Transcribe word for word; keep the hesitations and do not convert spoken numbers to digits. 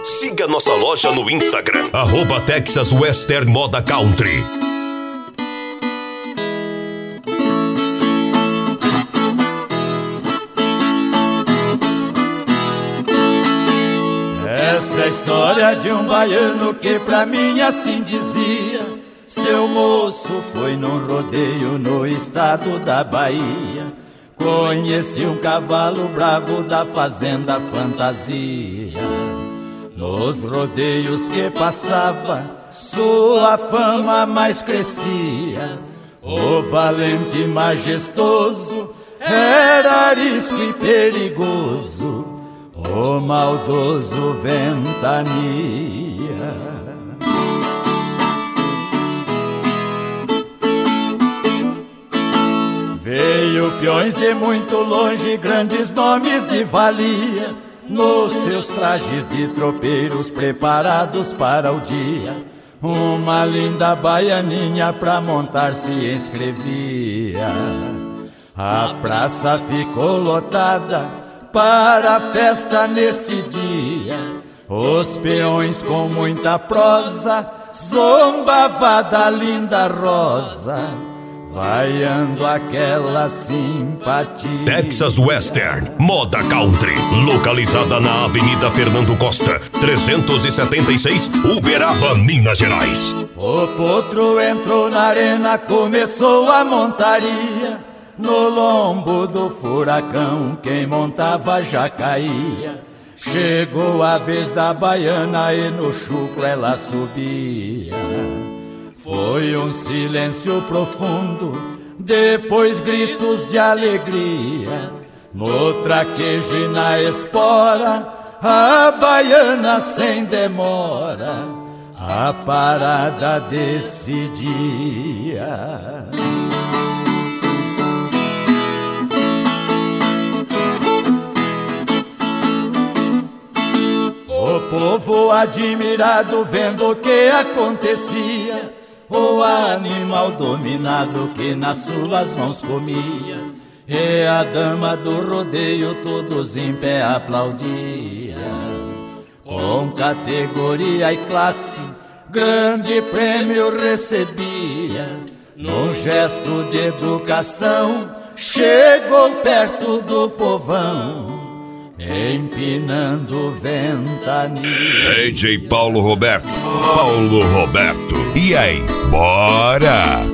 Siga nossa loja no Instagram, arroba Texas Western Moda Country. Essa é a história de um baiano que pra mim assim dizia: seu moço foi num rodeio no estado da Bahia, conheci um cavalo bravo da fazenda Fantasia. Nos rodeios que passava, sua fama mais crescia. O valente e majestoso era arisco e perigoso, o maldoso Ventania. Veio peões de muito longe, grandes nomes de valia, nos seus trajes de tropeiros preparados para o dia. Uma linda baianinha pra montar se inscrevia. A praça ficou lotada para a festa nesse dia. Os peões com muita prosa zombava da linda rosa, vaiando aquela simpatia. Texas Western Moda Country, localizada na Avenida Fernando Costa, trezentos e setenta e seis, Uberaba, Minas Gerais. O potro entrou na arena, começou a montaria. No lombo do furacão, quem montava já caía. Chegou a vez da baiana e no chucro ela subia. Foi um silêncio profundo, depois gritos de alegria. No traquejo e na espora, a baiana sem demora a parada decidia. O povo admirado vendo o que acontecia, o animal dominado que nas suas mãos comia, e a dama do rodeio todos em pé aplaudia. Com categoria e classe, grande prêmio recebia. Num gesto de educação, chegou perto do povão, empinando Ventania. D J Paulo Roberto, Paulo Roberto. E aí, bora!